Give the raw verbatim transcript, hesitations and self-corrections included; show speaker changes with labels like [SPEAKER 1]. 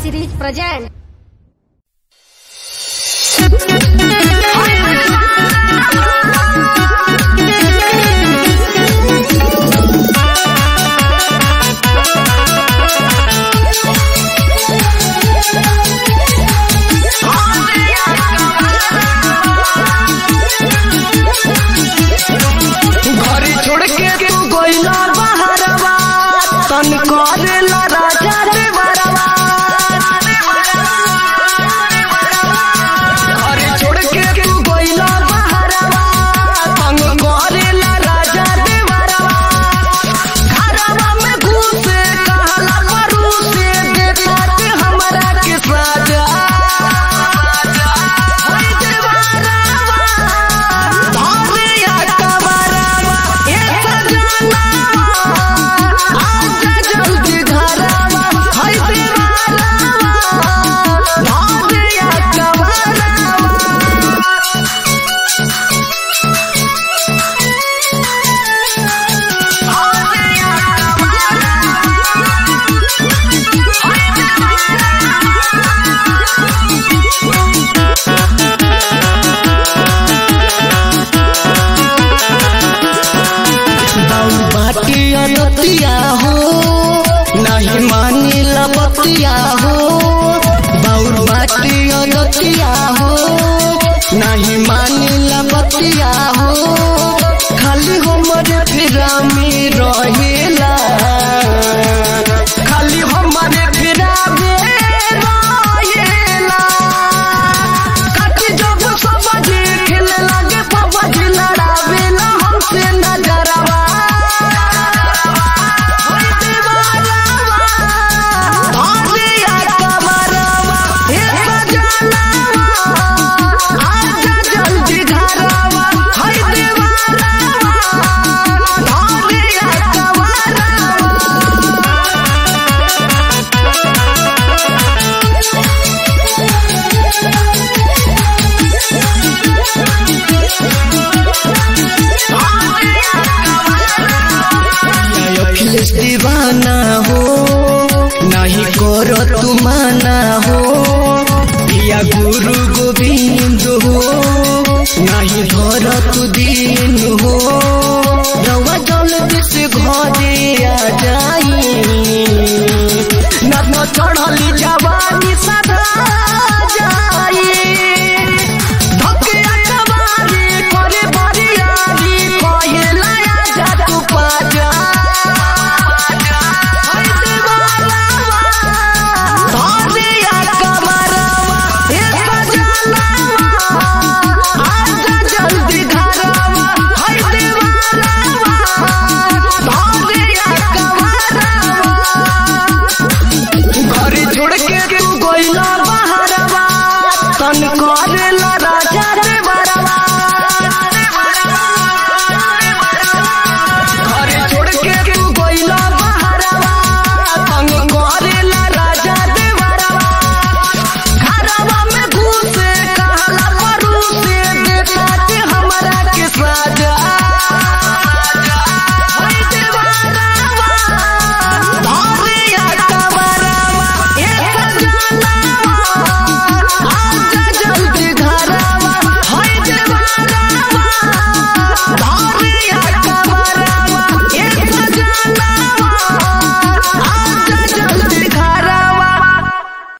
[SPEAKER 1] series present.
[SPEAKER 2] छोड़ के तू गोइला बहरवा तन करेला राजा देवरवा अरे छोड़ के तू गोइला बहरवा तन करेला राजा देवरवा घरवा में घुसे कहला परू से देता ते हमरा के साजा हाय देवरवा धारिया कबरवा नतिया हो नहीं मानी लबतिया हो बाउर बाटी नतिया हो नहीं मानी लबतिया हो खाली हमरे फिरा में रहेला खाली हमरे फिरा में रहेला काटी जब समझ खेले लगे पबज लड़ावेला हमसे नजरवा दीवाना हो नहीं करो तू माना हो या गुरु गोविंद हो नहीं धर तू दीन हो।